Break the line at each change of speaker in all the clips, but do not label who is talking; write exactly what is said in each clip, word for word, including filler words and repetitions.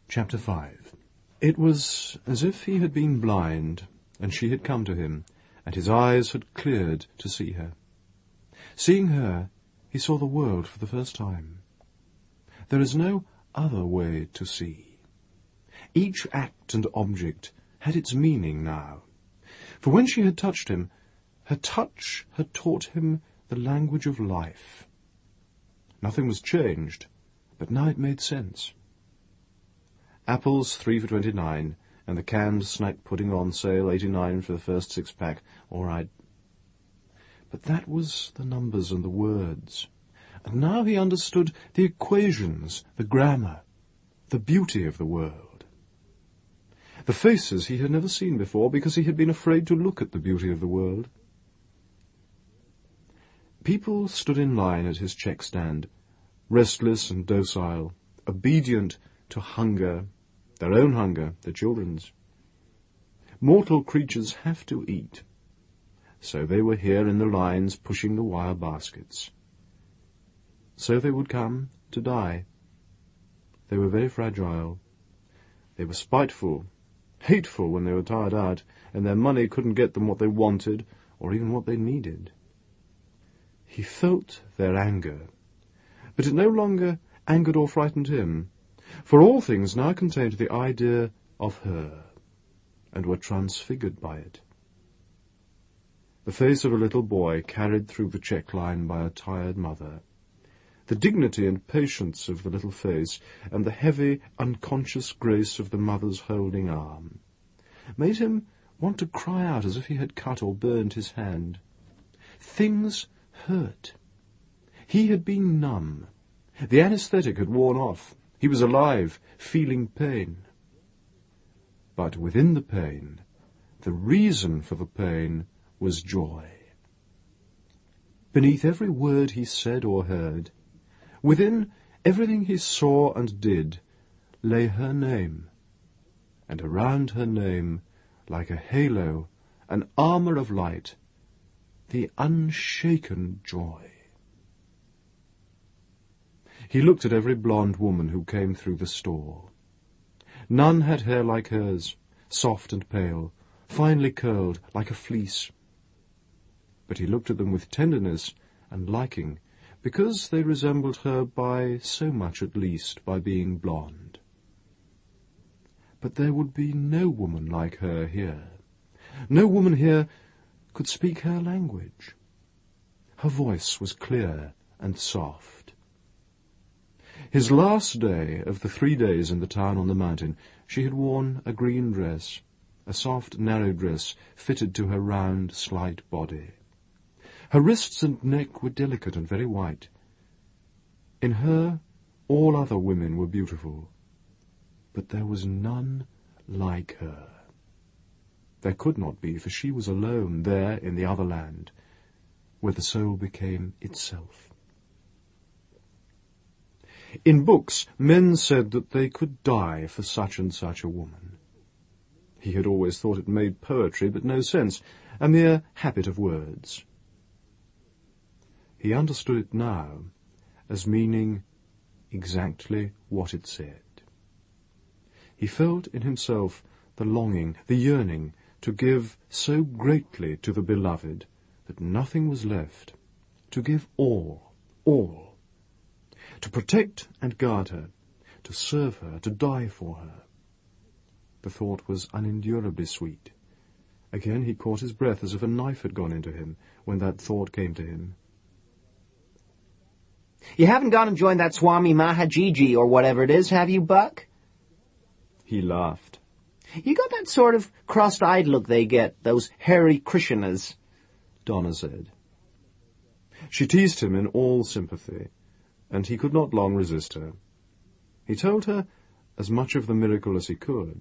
Chapter five. It was as if he had been blind, and she had come to him, and his eyes had cleared to see her. Seeing her, he saw the world for the first time. There is no other way to see. Each act and object had its meaning now, for when she had touched him, her touch had taught him the language of life. Nothing was changed, but now it made sense. Apples three for twenty-nine, and the canned snack pudding on sale eighty-nine for the first six-pack. All right. But that was the numbers and the words. And now he understood the equations, the grammar, the beauty of the world. The faces he had never seen before because he had been afraid to look at the beauty of the world. People stood in line at his check stand, restless and docile, obedient to hunger, their own hunger, the children's. Mortal creatures have to eat. So they were here in the lines pushing the wire baskets. So they would come to die. They were very fragile. They were spiteful, hateful when they were tired out, and their money couldn't get them what they wanted or even what they needed. He felt their anger, but it no longer angered or frightened him, for all things now contained the idea of her, and were transfigured by it. The face of a little boy carried through the check line by a tired mother, the dignity and patience of the little face, and the heavy, unconscious grace of the mother's holding arm, made him want to cry out as if he had cut or burned his hand. Things hurt. He had been numb. The anesthetic had worn off. He was alive, feeling pain. But within the pain, the reason for the pain was joy. Beneath every word he said or heard, within everything he saw and did, lay her name, and around her name, like a halo, an armour of light, the unshaken joy. He looked at every blonde woman who came through the store. None had hair like hers, soft and pale, finely curled like a fleece. But he looked at them with tenderness and liking, because they resembled her by so much at least, by being blonde. But there would be no woman like her here. No woman here could speak her language. Her voice was clear and soft. His last day of the three days in the town on the mountain, she had worn a green dress, a soft, narrow dress fitted to her round, slight body. Her wrists and neck were delicate and very white. In her, all other women were beautiful, but there was none like her. There could not be, for she was alone there in the other land, where the soul became itself. In books, men said that they could die for such and such a woman. He had always thought it made poetry, but no sense, a mere habit of words. He understood it now as meaning exactly what it said. He felt in himself the longing, the yearning, to give so greatly to the beloved that nothing was left, to give all, all. To protect and guard her, to serve her, to die for her. The thought was unendurably sweet. Again he caught his breath as if a knife had gone into him when that thought came to him.
You haven't gone and joined that Swami Mahajiji or whatever it is, have you, Buck?
He laughed.
You got that sort of cross-eyed look they get, those hairy Krishnas,
Donna said. She teased him in all sympathy, and he could not long resist her. He told her as much of the miracle as he could.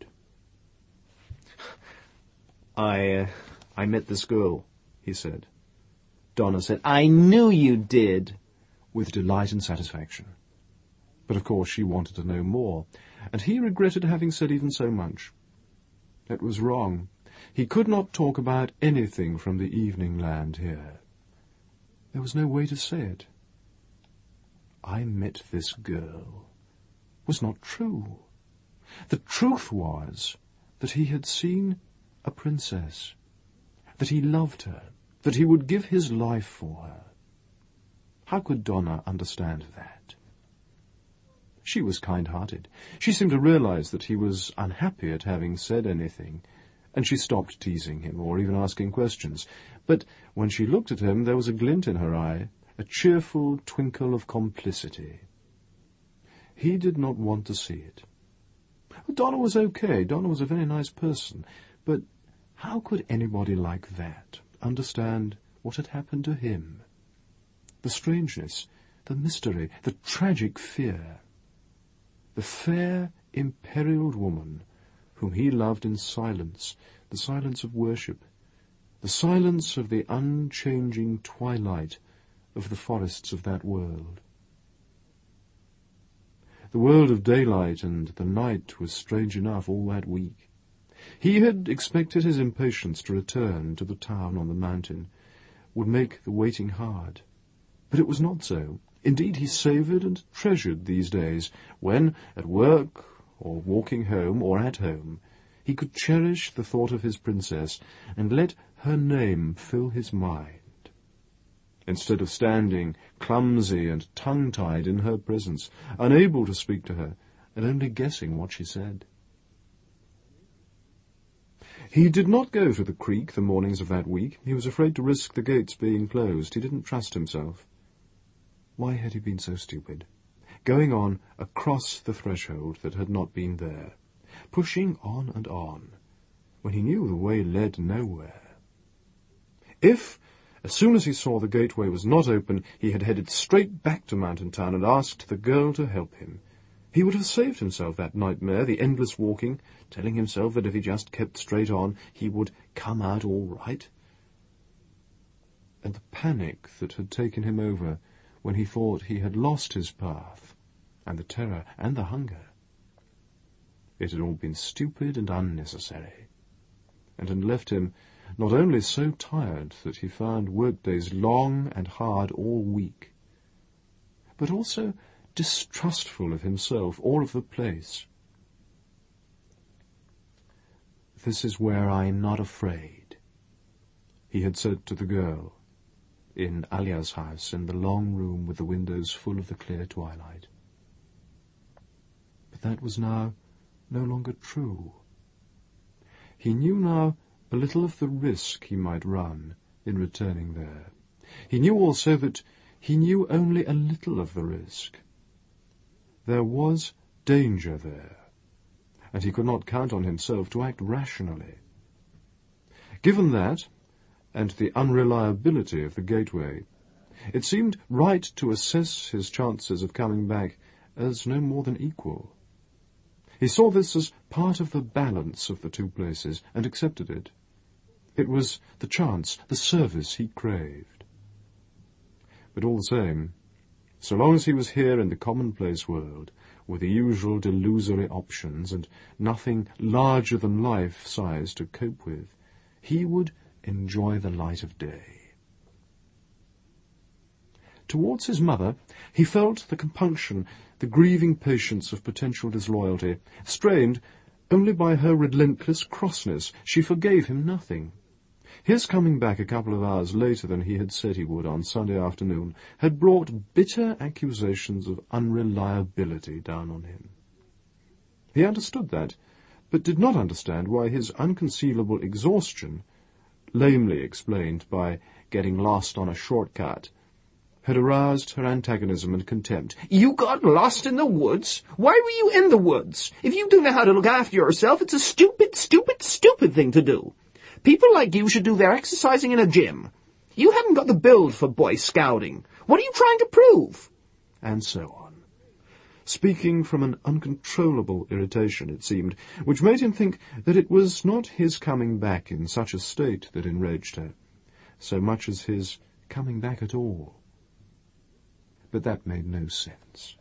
I, uh, I met this girl, he said.
Donna said, I knew you did,
with delight and satisfaction. But of course she wanted to know more, and he regretted having said even so much. It was wrong. He could not talk about anything from the evening land here. There was no way to say it. I met this girl was not true. The truth was that he had seen a princess, that he loved her, that he would give his life for her. How could Donna understand that? She was kind-hearted. She seemed to realize that he was unhappy at having said anything, and she stopped teasing him or even asking questions. But when she looked at him, there was a glint in her eye, a cheerful twinkle of complicity. He did not want to see it. Donna was okay. Donna was a very nice person. But how could anybody like that understand what had happened to him? The strangeness, the mystery, the tragic fear. The fair, imperiled woman whom he loved in silence, the silence of worship, the silence of the unchanging twilight of the forests of that world. The world of daylight and the night was strange enough all that week. He had expected his impatience to return to the town on the mountain would make the waiting hard. But it was not so. Indeed, he savoured and treasured these days when, at work, or walking home, or at home, he could cherish the thought of his princess and let her name fill his mind, instead of standing clumsy and tongue-tied in her presence, unable to speak to her, and only guessing what she said. He did not go to the creek the mornings of that week. He was afraid to risk the gates being closed. He didn't trust himself. Why had he been so stupid? Going on across the threshold that had not been there, pushing on and on, when he knew the way led nowhere. If, as soon as he saw the gateway was not open, he had headed straight back to Mountain Town and asked the girl to help him, he would have saved himself that nightmare, the endless walking, telling himself that if he just kept straight on, he would come out all right. And the panic that had taken him over when he thought he had lost his path, and the terror and the hunger. It had all been stupid and unnecessary, and had left him not only so tired that he found workdays long and hard all week, but also distrustful of himself or of the place. "This is where I am not afraid," he had said to the girl, in Alia's house, in the long room with the windows full of the clear twilight. But that was now no longer true. He knew now a little of the risk he might run in returning there. He knew also that he knew only a little of the risk. There was danger there, and he could not count on himself to act rationally. Given that, and the unreliability of the gateway, it seemed right to assess his chances of coming back as no more than equal. He saw this as part of the balance of the two places, and accepted it. It was the chance, the service he craved. But all the same, so long as he was here in the commonplace world, with the usual delusory options and nothing larger than life-size to cope with, he would enjoy the light of day. Towards his mother, he felt the compunction, the grieving patience of potential disloyalty. Strained only by her relentless crossness, she forgave him nothing. His coming back a couple of hours later than he had said he would on Sunday afternoon had brought bitter accusations of unreliability down on him. He understood that, but did not understand why his unconcealable exhaustion, lamely explained by getting lost on a shortcut, had aroused her antagonism and contempt.
"You got lost in the woods? Why were you in the woods? If you don't know how to look after yourself, it's a stupid, stupid, stupid thing to do. People like you should do their exercising in a gym. You haven't got the build for Boy Scouting. What are you trying to prove?" And so on, speaking from an uncontrollable irritation, it seemed, which made him think that it was not his coming back in such a state that enraged her, so much as his coming back at all. But that made no sense.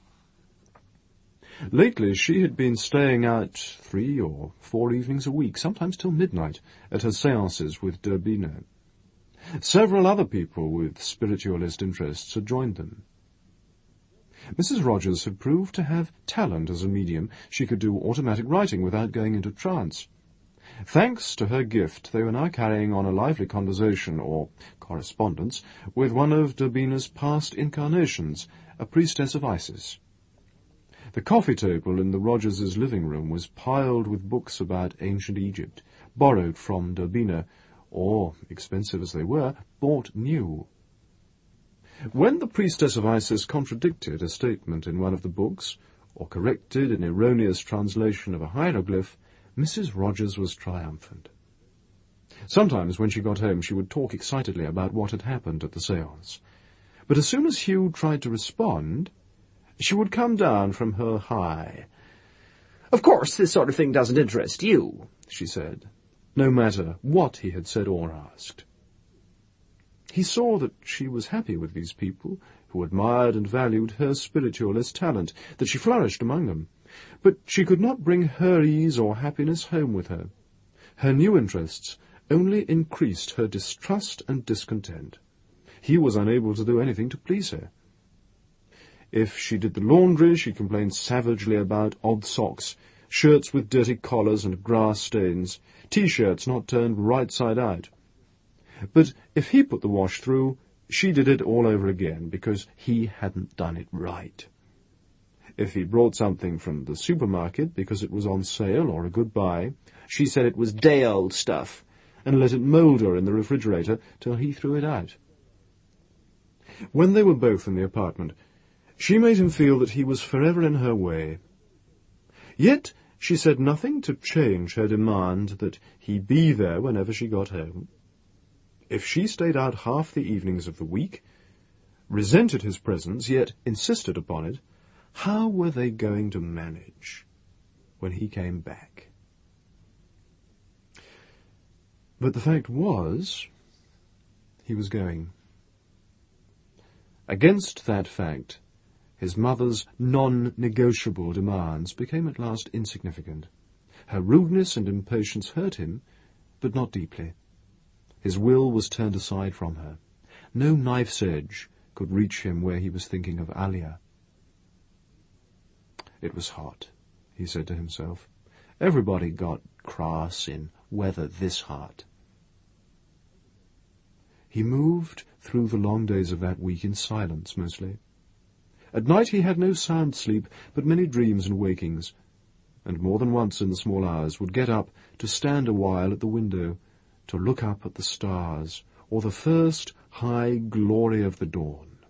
Lately she had been staying out three or four evenings a week, sometimes till midnight, at her seances with d'Urbino. Several other people with spiritualist interests had joined them.
Missus Rogers had proved to have talent as a medium. She could do automatic writing without going into trance. Thanks to her gift, they were now carrying on a lively conversation, or correspondence, with one of Durbina's past incarnations, a priestess of Isis. The coffee table in the Rogerses' living room was piled with books about ancient Egypt, borrowed from Durbina, or, expensive as they were, bought new. When the priestess of Isis contradicted a statement in one of the books, or corrected an erroneous translation of a hieroglyph, Missus Rogers was triumphant. Sometimes when she got home she would talk excitedly about what had happened at the séance. But as soon as Hugh tried to respond, she would come down from her high.
"Of course, this sort of thing doesn't interest you,"
she said, no matter what he had said or asked. He saw that she was happy with these people, who admired and valued her spiritualist talent, that she flourished among them. But she could not bring her ease or happiness home with her. Her new interests only increased her distrust and discontent. He was unable to do anything to please her. If she did the laundry, she complained savagely about odd socks, shirts with dirty collars and grass stains, T-shirts not turned right side out. But if he put the wash through, she did it all over again, because he hadn't done it right. If he brought something from the supermarket because it was on sale or a good buy, she said it was day-old stuff, and let it moulder in the refrigerator till he threw it out. When they were both in the apartment, she made him feel that he was forever in her way. Yet she said nothing to change her demand that he be there whenever she got home. If she stayed out half the evenings of the week, resented his presence, yet insisted upon it, how were they going to manage when he came back? But the fact was, he was going. Against that fact, his mother's non-negotiable demands became at last insignificant. Her rudeness and impatience hurt him, but not deeply. His will was turned aside from her. No knife's edge could reach him where he was thinking of Alia. It was hot, he said to himself. Everybody got crass in weather this hot. He moved through the long days of that week in silence, mostly. At night he had no sound sleep, but many dreams and wakings, and more than once in the small hours would get up to stand a while at the window, to look up at the stars, or the first high glory of the dawn.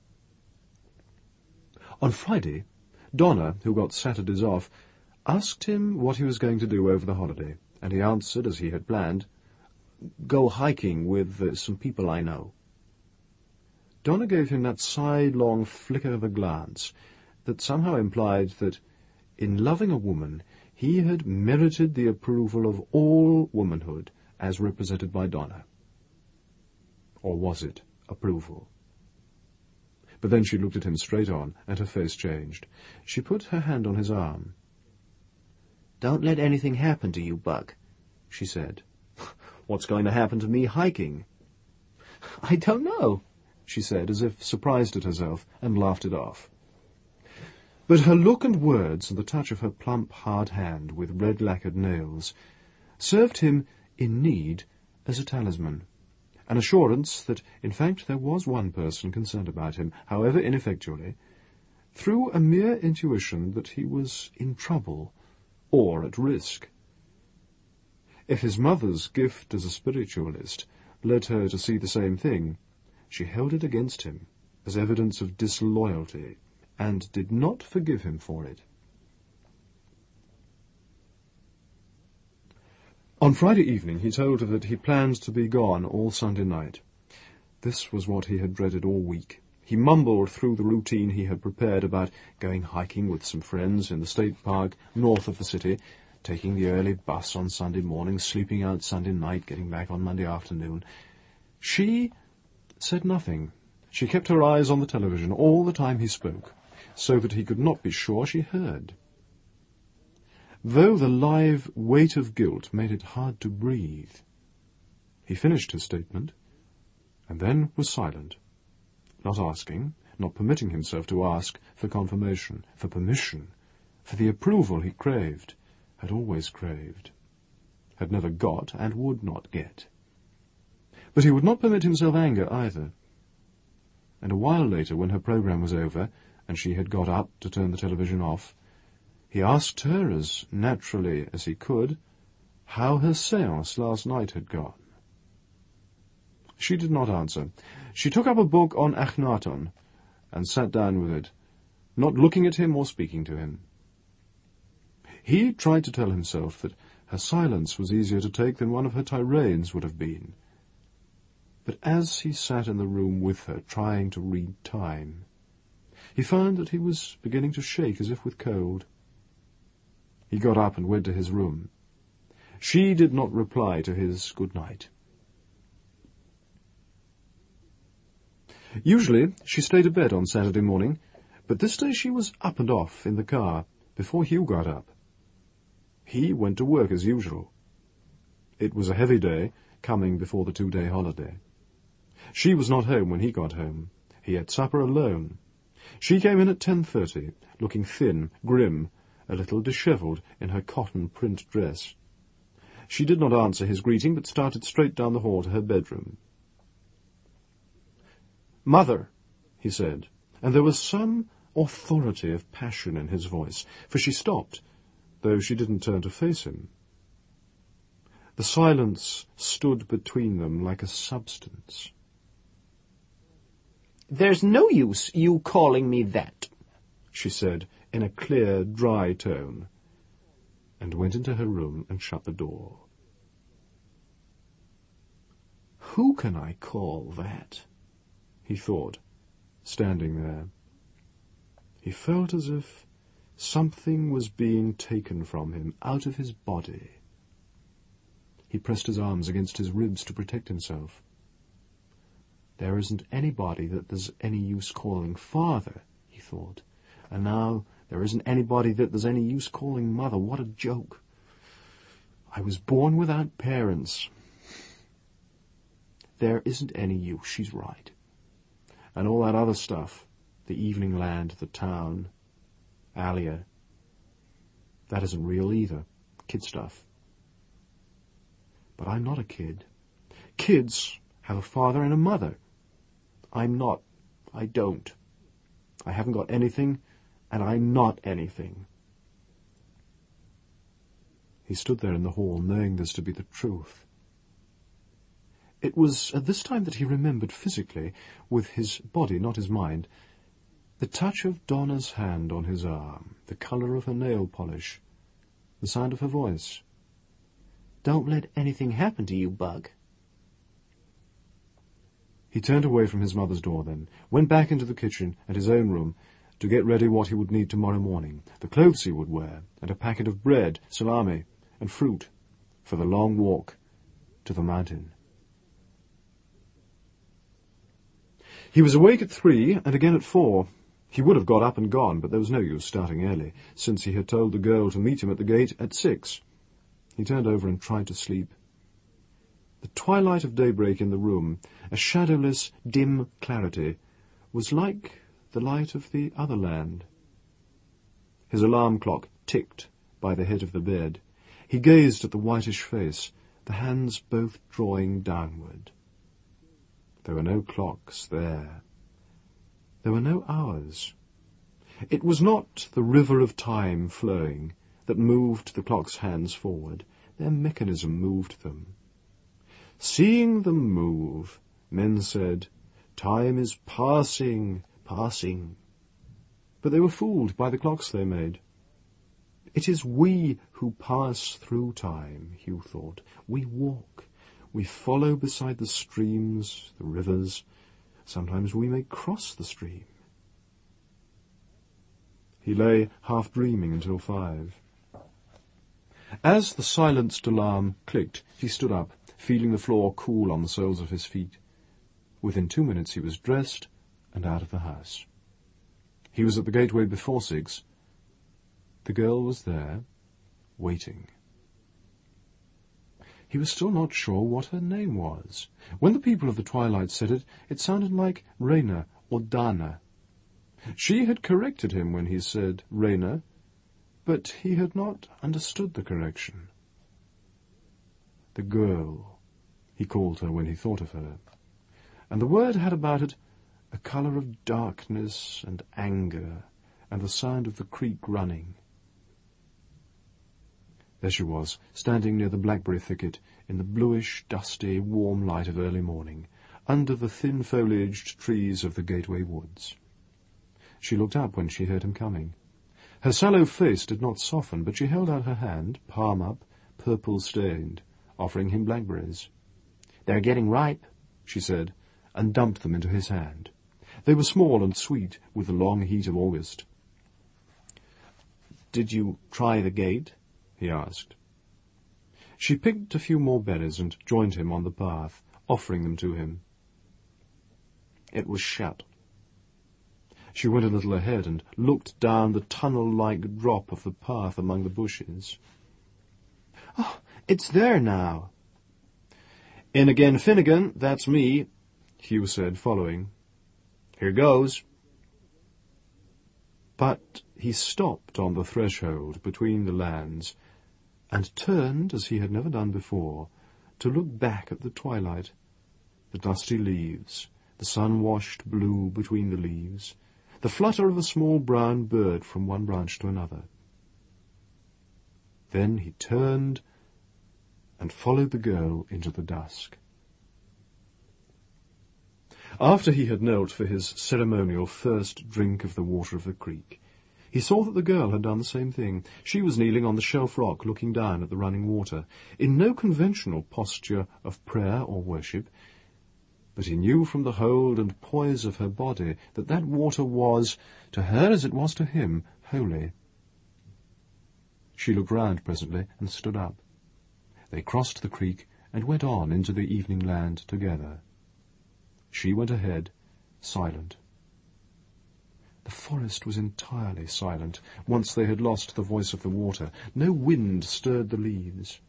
On Friday, Donna, who got Saturdays off, asked him what he was going to do over the holiday, and he answered, as he had planned, "Go hiking with uh, some people I know." Donna gave him that sidelong flicker of a glance that somehow implied that, in loving a woman, he had merited the approval of all womanhood, as represented by Donna. Or was it approval? But then she looked at him straight on, and her face changed. She put her hand on his arm. "Don't let anything happen to you, Buck," she said. "What's going to happen to me hiking?" "I don't know," she said, as if surprised at herself, and laughed it off. But her look and words, and the touch of her plump, hard hand with red-lacquered nails, served him in need as a talisman, an assurance that, in fact, there was one person concerned about him, however ineffectually, through a mere intuition that he was in trouble or at risk. If his mother's gift as a spiritualist led her to see the same thing, she held it against him as evidence of disloyalty, and did not forgive him for it. On Friday evening he told her that he planned to be gone all Sunday night. This was what he had dreaded all week. He mumbled through the routine he had prepared about going hiking with some friends in the state park north of the city, taking the early bus on Sunday morning, sleeping out Sunday night, getting back on Monday afternoon. She said nothing. She kept her eyes on the television all the time he spoke, so that he could not be sure she heard. Though the live weight of guilt made it hard to breathe, he finished his statement, and then was silent, not asking, not permitting himself to ask for confirmation, for permission, for the approval he craved, had always craved, had never got and would not get. But he would not permit himself anger either. And a while later, when her programme was over, and she had got up to turn the television off, he asked her, as naturally as he could, how her séance last night had gone. She did not answer. She took up a book on Akhenaton, and sat down with it, not looking at him or speaking to him. He tried to tell himself that her silence was easier to take than one of her tirades would have been. But as he sat in the room with her, trying to read time, he found that he was beginning to shake as if with cold. He got up and went to his room. She did not reply to his good night. Usually she stayed abed on Saturday morning, but this day she was up and off in the car before Hugh got up. He went to work as usual. It was a heavy day, coming before the two-day holiday. She was not home when he got home. He had supper alone. She came in at ten thirty, looking thin, grim, a little dishevelled in her cotton print dress. She did not answer his greeting, but started straight down the hall to her bedroom. "Mother," he said, and there was some authority of passion in his voice, for she stopped, though she didn't turn to face him. The silence stood between them like a substance.
"There's no use you calling me that,"
she said in a clear, dry tone, and went into her room and shut the door. Who can I call that? He thought, standing there. He felt as if something was being taken from him, out of his body. He pressed his arms against his ribs to protect himself. There isn't anybody that there's any use calling father, he thought, and now there isn't anybody that there's any use calling mother. What a joke. I was born without parents. There isn't any use, she's right. And all that other stuff, the evening land, the town, Alia, that isn't real either, kid stuff. But I'm not a kid. Kids have a father and a mother. I'm not. I don't. I haven't got anything, and I'm not anything. He stood there in the hall, knowing this to be the truth. It was at this time that he remembered physically, with his body, not his mind, the touch of Donna's hand on his arm, the colour of her nail polish, the sound of her voice. "Don't let anything happen to you, Bug." He turned away from his mother's door then, went back into the kitchen and his own room to get ready what he would need tomorrow morning, the clothes he would wear, and a packet of bread, salami, and fruit, for the long walk to the mountain. He was awake at three and again at four. He would have got up and gone, but there was no use starting early, since he had told the girl to meet him at the gate at six. He turned over and tried to sleep. The twilight of daybreak in the room, a shadowless, dim clarity, was like the light of the other land. His alarm clock ticked by the head of the bed. He gazed at the whitish face, the hands both drawing downward. There were no clocks there. There were no hours. It was not the river of time flowing that moved the clock's hands forward. Their mechanism moved them. Seeing them move, men said, "Time is passing, passing." But they were fooled by the clocks they made. It is we who pass through time, Hugh thought. We walk. We follow beside the streams, the rivers. Sometimes we may cross the stream. He lay half dreaming until five. As the silenced alarm clicked, he stood up, feeling the floor cool on the soles of his feet. Within two minutes he was dressed and out of the house. He was at the gateway before six. The girl was there, waiting. He was still not sure what her name was. When the people of the twilight said it, it sounded like Rena or Dana. She had corrected him when he said Rayner, but he had not understood the correction. The girl, he called her when he thought of her, and the word had about it a colour of darkness and anger and the sound of the creek running. There she was, standing near the blackberry thicket in the bluish, dusty, warm light of early morning, under the thin-foliaged trees of the Gateway Woods. She looked up when she heard him coming. Her sallow face did not soften, but she held out her hand, palm up, purple-stained, offering him blackberries. "They're getting ripe," she said, and dumped them into his hand. They were small and sweet with the long heat of August. "Did you try the gate?" he asked. She picked a few more berries and joined him on the path, offering them to him. It was shut. She went a little ahead and looked down the tunnel-like drop of the path among the bushes. "Oh, it's there now." "In again, Finnegan, that's me," Hugh said, following. "Here goes." But he stopped on the threshold between the lands, and turned, as he had never done before, to look back at the twilight, the dusty leaves, the sun-washed blue between the leaves, the flutter of a small brown bird from one branch to another. Then he turned and followed the girl into the dusk. After he had knelt for his ceremonial first drink of the water of the creek, he saw that the girl had done the same thing. She was kneeling on the shelf rock, looking down at the running water, in no conventional posture of prayer or worship, but he knew from the hold and poise of her body that that water was, to her as it was to him, holy. She looked round presently and stood up. They crossed the creek and went on into the evening land together. She went ahead, silent. The forest was entirely silent, once they had lost the voice of the water. No wind stirred the leaves.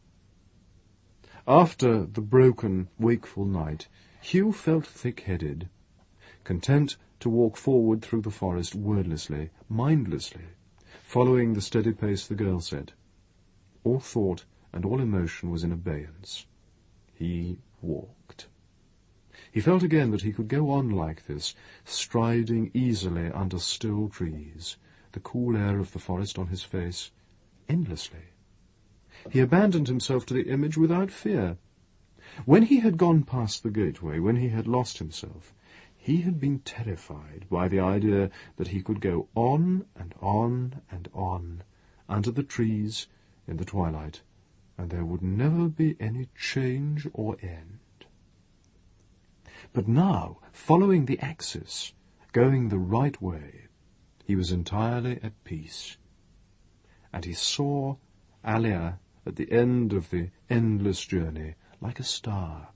After the broken, wakeful night, Hugh felt thick-headed, content to walk forward through the forest wordlessly, mindlessly, following the steady pace the girl set. All thought and all emotion was in abeyance. He walked. He felt again that he could go on like this, striding easily under still trees, the cool air of the forest on his face, endlessly. He abandoned himself to the image without fear. When he had gone past the gateway, when he had lost himself, he had been terrified by the idea that he could go on and on and on, under the trees, in the twilight, and there would never be any change or end. But now, following the axis, going the right way, he was entirely at peace. And he saw Alia at the end of the endless journey, like a star.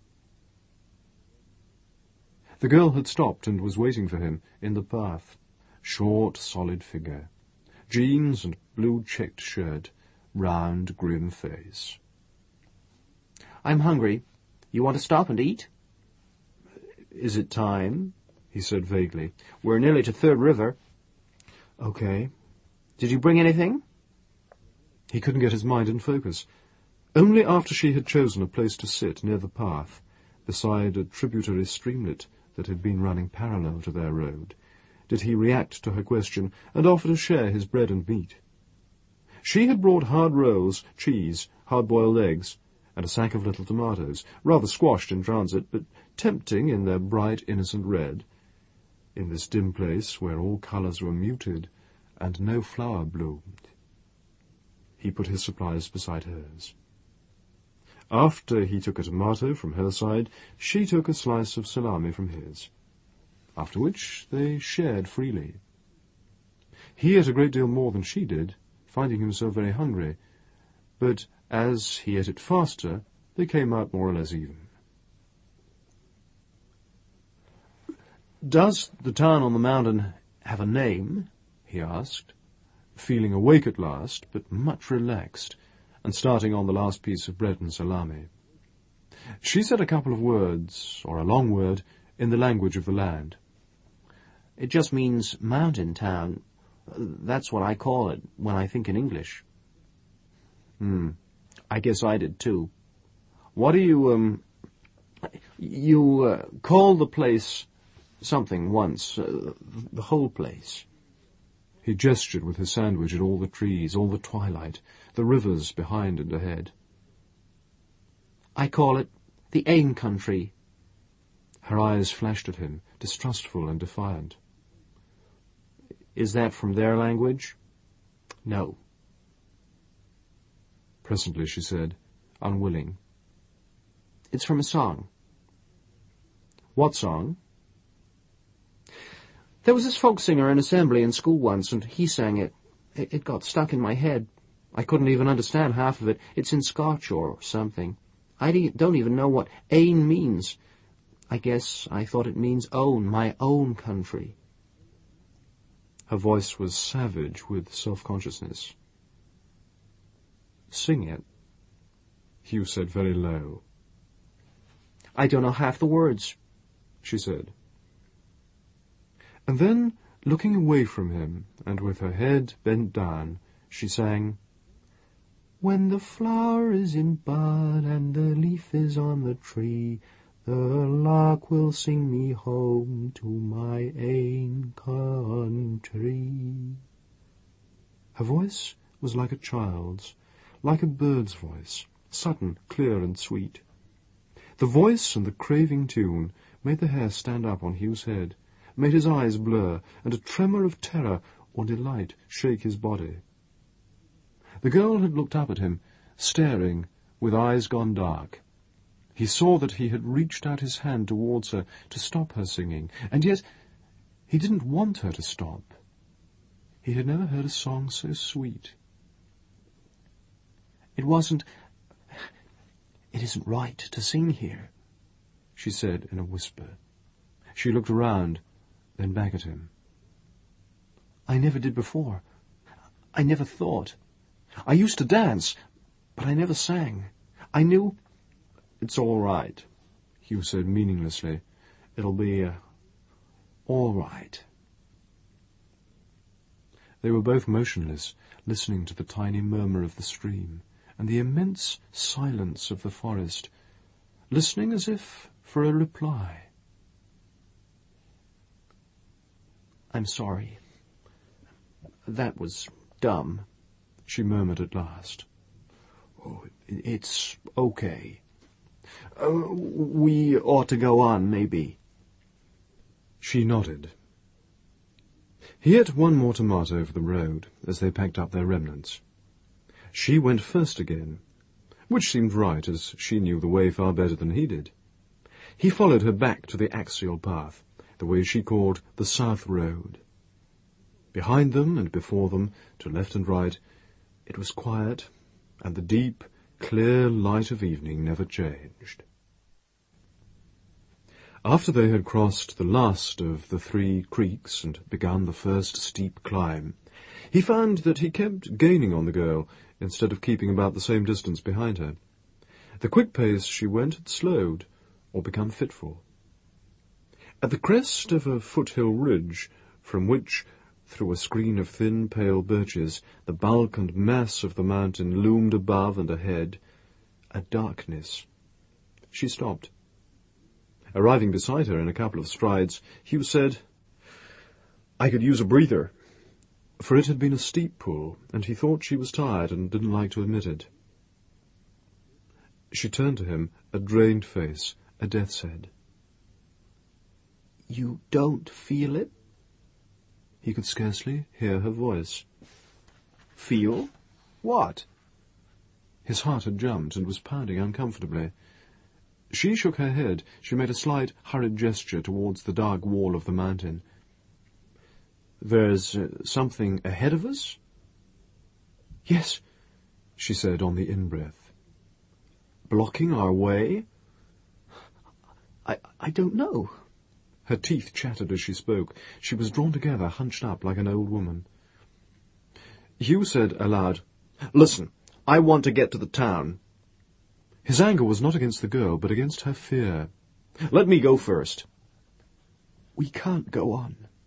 The girl had stopped and was waiting for him in the path. Short, solid figure, jeans and blue checked shirt, round, grim face.
"I'm hungry. You want to stop and eat?"
"Is it time?" he said vaguely.
"We're nearly to Third River."
"Okay."
"Did you bring anything?"
He couldn't get his mind in focus. Only after she had chosen a place to sit near the path, beside a tributary streamlet that had been running parallel to their road, did he react to her question and offer to share his bread and meat. She had brought hard rolls, cheese, hard-boiled eggs, and a sack of little tomatoes, rather squashed in transit, but tempting in their bright, innocent red, in this dim place where all colours were muted and no flower bloomed. He put his supplies beside hers. After he took a tomato from her side, she took a slice of salami from his, after which they shared freely. He ate a great deal more than she did, finding himself very hungry, but as he ate it faster, they came out more or less even. "Does the town on the mountain have a name?" he asked, feeling awake at last, but much relaxed, and starting on the last piece of bread and salami. She said a couple of words, or a long word, in the language of the land.
It just means mountain town. That's what I call it when I think in English.
Hmm.
I guess I did too. What do you, um... You, uh, called the place something once. Uh, the whole place.
He gestured with his sandwich at all the trees, all the twilight, the rivers behind and ahead.
I call it the Ain country.
Her eyes flashed at him, distrustful and defiant.
Is that from their language? No.
Presently she said, unwilling.
It's from a song.
What song?
There was this folk singer in assembly in school once, and he sang it. It, it got stuck in my head. I couldn't even understand half of it. It's in Scotch or something. I don't even know what Ain means. I guess I thought it means own, my own country.
Her voice was savage with self-consciousness. Sing it, Hugh said very low.
I don't know half the words,
she said. And then, looking away from him, and with her head bent down, she sang, When the flower is in bud and the leaf is on the tree, the lark will sing me home to my ain country. Her voice was like a child's, like a bird's voice, sudden, clear and sweet. The voice and the craving tune made the hair stand up on Hugh's head, made his eyes blur, and a tremor of terror or delight shake his body. The girl had looked up at him, staring, with eyes gone dark. He saw that he had reached out his hand towards her to stop her singing, and yet he didn't want her to stop. He had never heard a song so sweet.
It wasn't... It isn't right to sing here,
she said in a whisper. She looked around, then back at him.
I never did before. I never thought. I used to dance, but I never sang. I knew...
It's all right, Hugh said meaninglessly. It'll be, uh, all right. They were both motionless, listening to the tiny murmur of the stream and the immense silence of the forest, listening as if for a reply.
I'm sorry. That was dumb,
she murmured at last.
Oh, it's okay. Uh, we ought to go on, maybe.
She nodded. He ate one more tomato for the road as they packed up their remnants. She went first again, which seemed right, as she knew the way far better than he did. He followed her back to the axial path, the way she called the South Road. Behind them and before them, to left and right, it was quiet, and the deep, clear light of evening never changed. After they had crossed the last of the three creeks and begun the first steep climb, he found that he kept gaining on the girl instead of keeping about the same distance behind her. The quick pace she went had slowed, or become fitful. At the crest of a foothill ridge, from which, through a screen of thin, pale birches, the bulk and mass of the mountain loomed above and ahead, a darkness, she stopped. Arriving beside her in a couple of strides, Hugh said, I could use a breather. For it had been a steep pull, and he thought she was tired and didn't like to admit it. She turned to him, a drained face, a death's head.
You don't feel it?
He could scarcely hear her voice.
Feel? What?
His heart had jumped and was pounding uncomfortably. She shook her head. She made a slight, hurried gesture towards the dark wall of the mountain. There's uh, something ahead of us?
Yes,
she said on the in-breath. Blocking our way?
I, I don't know.
Her teeth chattered as she spoke. She was drawn together, hunched up like an old woman. Hugh said aloud, Listen, I want to get to the town. His anger was not against the girl, but against her fear. Let me go first.
We can't go on.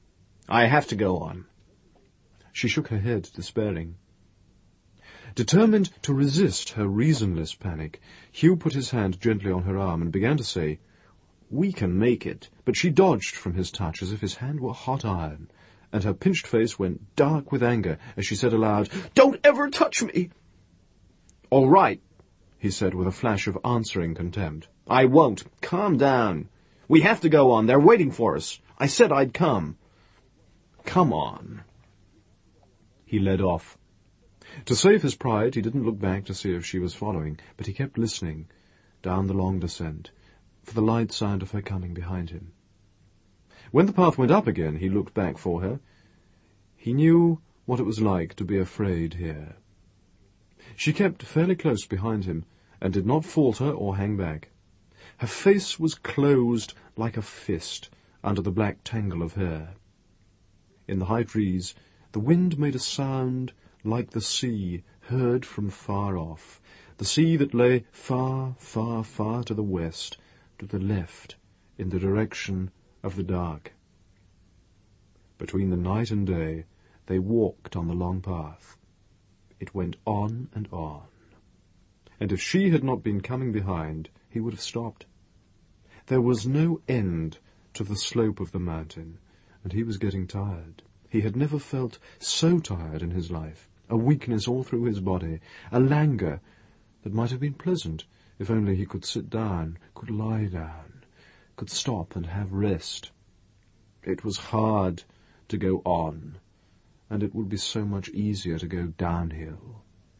I have to go on.
She shook her head, despairing. Determined to resist her reasonless panic, Hugh put his hand gently on her arm and began to say, "We can make it." But she dodged from his touch as if his hand were hot iron, and her pinched face went dark with anger as she said aloud, "Don't ever touch me!"
"All right,"
he said with a flash of answering contempt.
"I won't. Calm down. We have to go on. They're waiting for us. I said I'd come. Come on."
He led off. To save his pride, he didn't look back to see if she was following, but he kept listening, down the long descent, for the light sound of her coming behind him. When the path went up again, he looked back for her. He knew what it was like to be afraid here. She kept fairly close behind him, and did not falter or hang back. Her face was closed like a fist under the black tangle of hair. In the high trees, the wind made a sound like the sea heard from far off, the sea that lay far, far, far to the west, to the left, in the direction of the dark. Between the night and day, they walked on the long path. It went on and on. And if she had not been coming behind, he would have stopped. There was no end to the slope of the mountain, and he was getting tired. He had never felt so tired in his life, a weakness all through his body, a languor that might have been pleasant if only he could sit down, could lie down, could stop and have rest. It was hard to go on, and it would be so much easier to go downhill.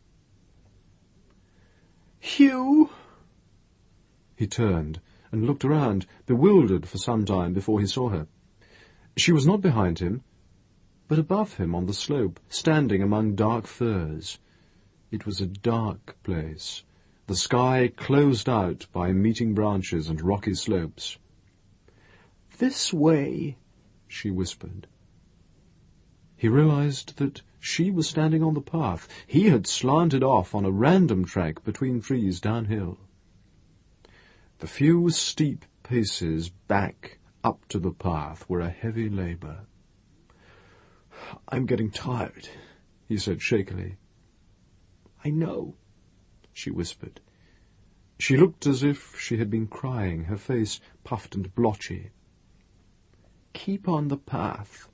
"Hugh!"
He turned and looked around, bewildered for some time before he saw her. She was not behind him, but above him on the slope, standing among dark firs. It was a dark place, the sky closed out by meeting branches and rocky slopes.
"This way,"
she whispered. He realized that she was standing on the path. He had slanted off on a random track between trees downhill. The few steep paces back up to the path were a heavy labour. "I'm getting tired," he said shakily. "I know," she whispered. She looked as if she had been crying, her face puffed and blotchy. "Keep on the path."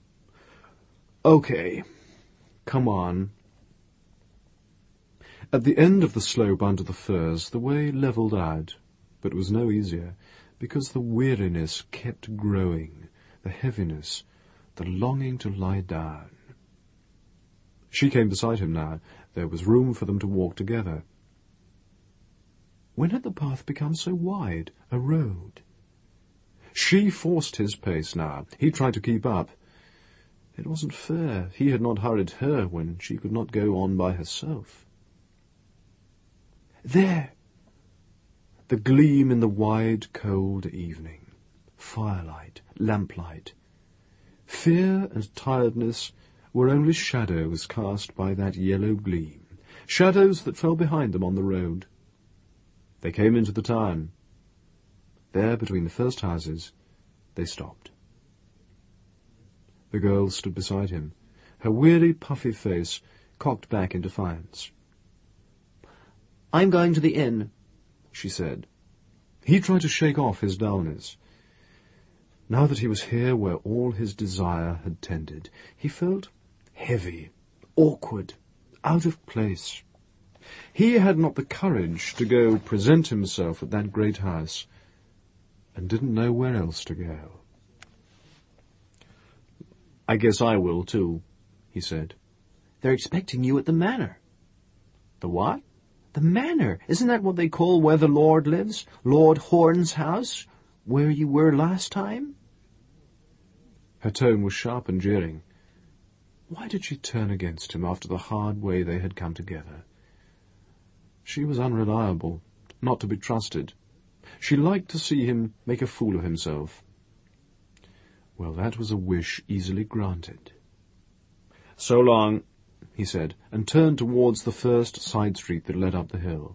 "Okay. Come on." At the end of the slope under the firs, the way levelled out, but was no easier, because the weariness kept growing, the heaviness, the longing to lie down. She came beside him now. There was room for them to walk together. When had the path become so wide, a road? She forced his pace now. He tried to keep up. It wasn't fair. He had not hurried her when she could not go on by herself. There! The gleam in the wide, cold evening. Firelight, lamplight. Fear and tiredness were only shadows cast by that yellow gleam, shadows that fell behind them on the road. They came into the town. There, between the first houses, they stopped. The girl stood beside him, her weary, puffy face cocked back in defiance. "I'm going to the inn," she said. He tried to shake off his dullness. Now that he was here where all his desire had tended, he felt heavy, awkward, out of place. He had not the courage to go present himself at that great house, and didn't know where else to go. "I guess I will, too," he said. "They're expecting you at the manor." "The what?" "The manor. Isn't that what they call where the Lord lives? Lord Horn's house, where you were last time?" Her tone was sharp and jeering. Why did she turn against him after the hard way they had come together? She was unreliable, not to be trusted. She liked to see him make a fool of himself. Well, that was a wish easily granted. "So long," he said, and turned towards the first side street that led up the hill.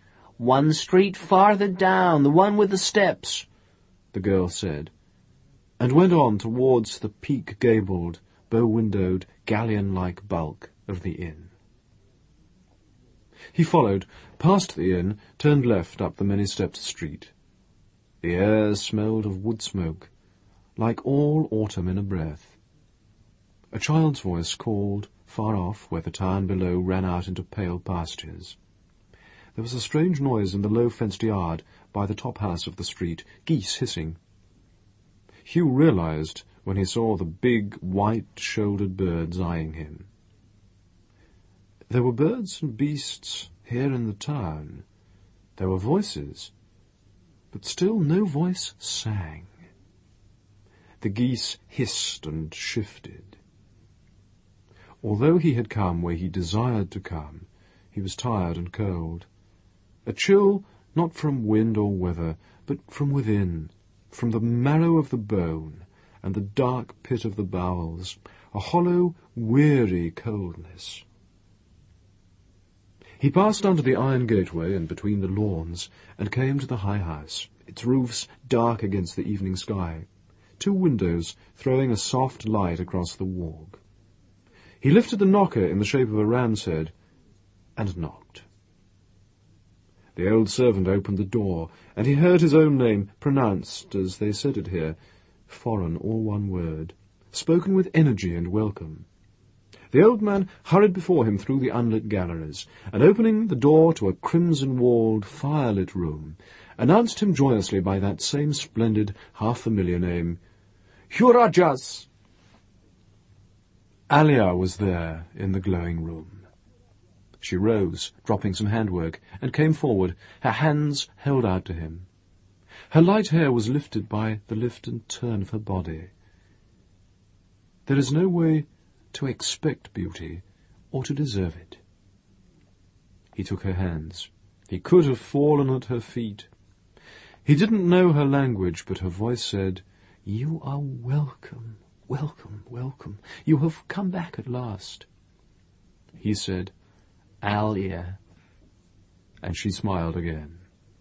"One street farther down, the one with the steps," the girl said. and went on towards the peak-gabled, bow-windowed, galleon-like bulk of the inn. He followed, past the inn, turned left up the many-stepped street. The air smelled of wood smoke, like all autumn in a breath. A child's voice called, far off, where the town below ran out into pale pastures. There was a strange noise in the low-fenced yard by the top house of the street, geese hissing. Hugh realized when he saw the big, white-shouldered birds eyeing him. There were birds and beasts here in the town. There were voices, but still no voice sang. The geese hissed and shifted. Although he had come where he desired to come, he was tired and cold. A chill, not from wind or weather, but from within, from the marrow of the bone and the dark pit of the bowels, a hollow, weary coldness. He passed under the iron gateway and between the lawns, and came to the high house, its roofs dark against the evening sky, two windows throwing a soft light across the walk. He lifted the knocker in the shape of a ram's head, and knocked. The old servant opened the door, and he heard his own name pronounced, as they said it here, foreign, all one word, spoken with energy and welcome. The old man hurried before him through the unlit galleries, and opening the door to a crimson-walled, fire-lit room, announced him joyously by that same splendid, half-familiar name, Hugh Rogers. Alia was there in the glowing room. She rose, dropping some handwork, and came forward, her hands held out to him. Her light hair was lifted by the lift and turn of her body. There is no way to expect beauty or to deserve it. He took her hands. He could have fallen at her feet. He didn't know her language, but her voice said, "You are welcome, welcome, welcome. You have come back at last." He said, "Alia," and she smiled again.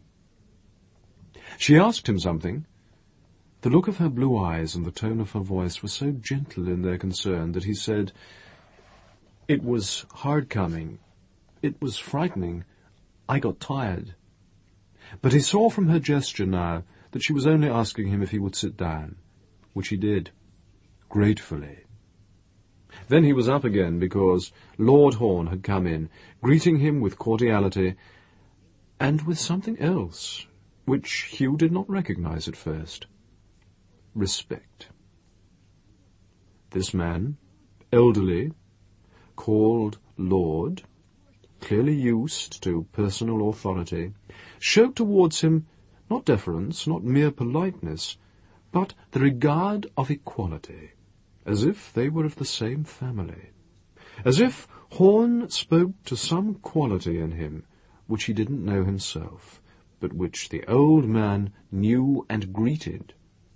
She asked him something. The look of her blue eyes and the tone of her voice were so gentle in their concern that he said, "It was hard coming. It was frightening. I got tired." But he saw from her gesture now that she was only asking him if he would sit down, which he did, gratefully. Then he was up again because Lord Horn had come in, greeting him with cordiality, and with something else, which Hugh did not recognize at first. Respect. This man, elderly, called Lord, clearly used to personal authority, showed towards him not deference, not mere politeness, but the regard of equality, as if they were of the same family, as if Horn spoke to some quality in him which he didn't know himself, but which the old man knew and greeted.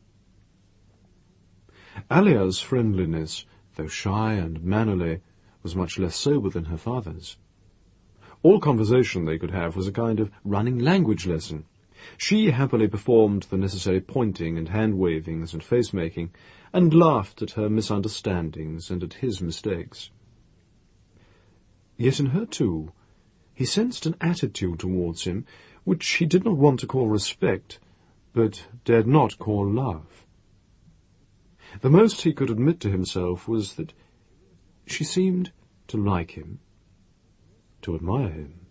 Alia's friendliness, though shy and mannerly, was much less sober than her father's. All conversation they could have was a kind of running language lesson. She happily performed the necessary pointing and hand-wavings and face-making, and laughed at her misunderstandings and at his mistakes. Yet in her, too, he sensed an attitude towards him which he did not want to call respect, but dared not call love. The most he could admit to himself was that she seemed to like him, to admire him.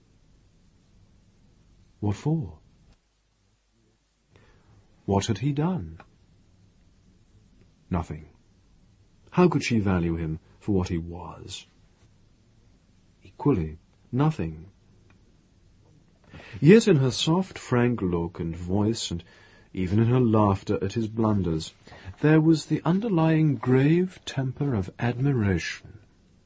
What for? What had he done? Nothing. How could she value him for what he was? Equally, nothing. Yet in her soft, frank look and voice, and even in her laughter at his blunders, there was the underlying grave temper of admiration.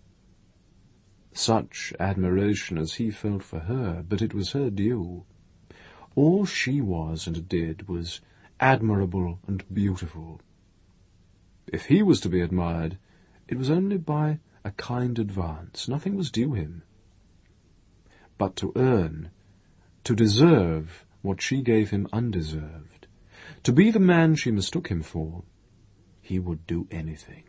Such admiration as he felt for her, but it was her due. All she was and did was admirable and beautiful. If he was to be admired, it was only by a kind advance. Nothing was due him. But to earn, to deserve what she gave him undeserved, to be the man she mistook him for, he would do anything.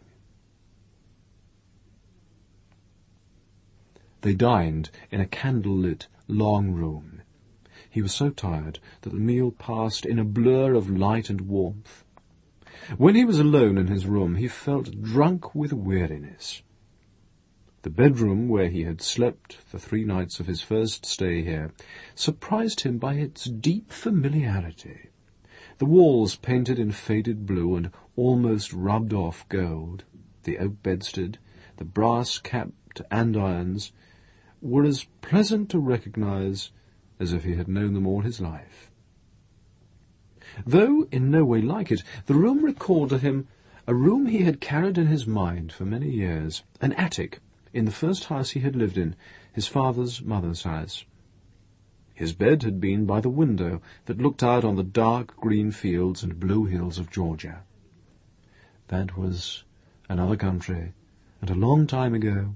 They dined in a candle-lit, long room. He was so tired that the meal passed in a blur of light and warmth. When he was alone in his room, he felt drunk with weariness. The bedroom where he had slept the three nights of his first stay here surprised him by its deep familiarity. The walls painted in faded blue and almost rubbed-off gold, the oak bedstead, the brass-capped andirons, were as pleasant to recognize as if he had known them all his life. Though in no way like it, the room recalled to him a room he had carried in his mind for many years, an attic in the first house he had lived in, his father's mother's house. His bed had been by the window that looked out on the dark green fields and blue hills of Georgia. That was another country, and a long time ago.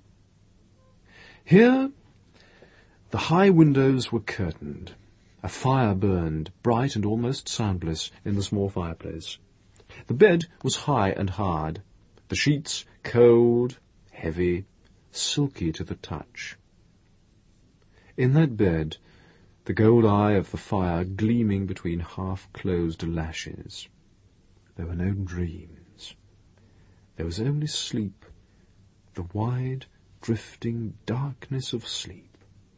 Here the high windows were curtained. A fire burned, bright and almost soundless, in the small fireplace. The bed was high and hard, the sheets cold, heavy, silky to the touch. In that bed, the gold eye of the fire gleaming between half-closed lashes. There were no dreams. There was only sleep, the wide, drifting darkness of sleep.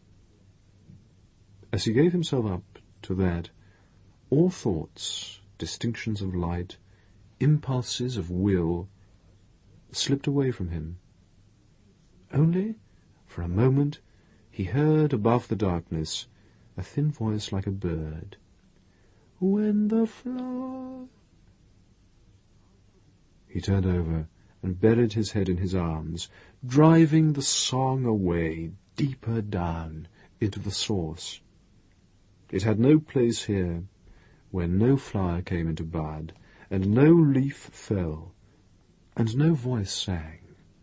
As he gave himself up to that, all thoughts, distinctions of light, impulses of will, slipped away from him. Only, for a moment, he heard above the darkness a thin voice like a bird. "When the flower..." He turned over and buried his head in his arms, driving the song away, deeper down, into the source. It had no place here, where no flower came into bud, and no leaf fell, and no voice sang.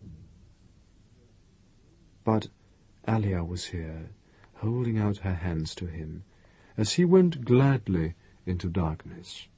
But Alia was here, holding out her hands to him, as he went gladly into darkness.